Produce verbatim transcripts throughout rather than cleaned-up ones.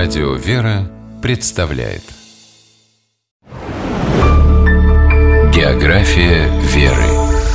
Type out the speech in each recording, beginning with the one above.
Радио «Вера» представляет География веры.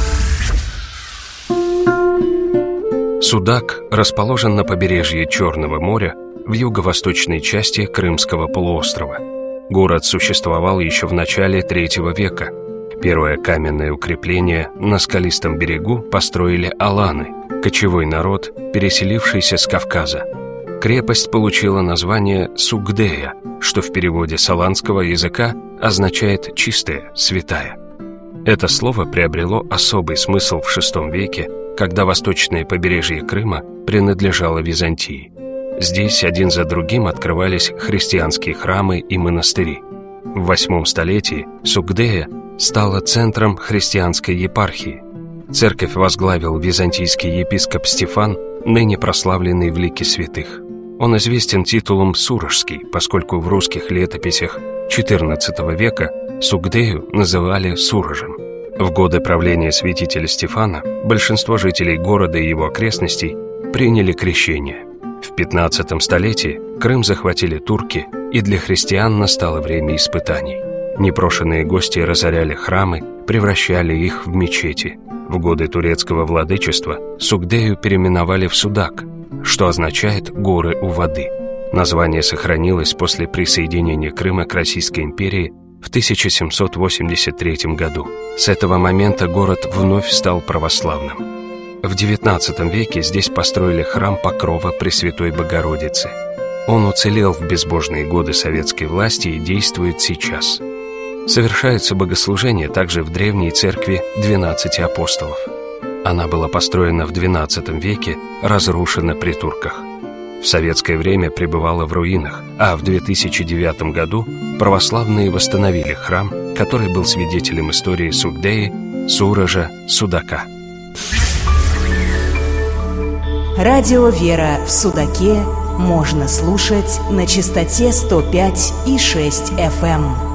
Судак расположен на побережье Черного моря в юго-восточной части Крымского полуострова. Город существовал еще в начале третьего века. Первое каменное укрепление на скалистом берегу построили аланы, кочевой народ, переселившийся с Кавказа. Крепость получила название Сугдея, что в переводе с аланского языка означает «чистая, святая». Это слово приобрело особый смысл в шестом веке, когда восточное побережье Крыма принадлежало Византии. Здесь один за другим открывались христианские храмы и монастыри. В восьмом столетии Сугдея стала центром христианской епархии. Церковь возглавил византийский епископ Стефан, ныне прославленный в лике святых. Он известен титулом Сурожский, поскольку в русских летописях четырнадцатого века Сугдею называли Сурожем. В годы правления святителя Стефана большинство жителей города и его окрестностей приняли крещение. В пятнадцатом столетии Крым захватили турки, и для христиан настало время испытаний. Непрошенные гости разоряли храмы, превращали их в мечети. В годы турецкого владычества Сугдею переименовали в Судак, что означает «горы у воды». Название сохранилось после присоединения Крыма к Российской империи в тысяча семьсот восемьдесят третьем году. С этого момента город вновь стал православным. В девятнадцатом веке здесь построили храм Покрова Пресвятой Богородицы. Он уцелел в безбожные годы советской власти и действует сейчас. Совершаются богослужения также в древней церкви двенадцати апостолов. Она была построена в двенадцатом веке, разрушена при турках. В советское время пребывала в руинах, а в две тысячи девятом году православные восстановили храм, который был свидетелем истории Сугдеи, Сурожа, Судака. Радио «Вера» в Судаке можно слушать на частоте сто пять и шесть эф эм.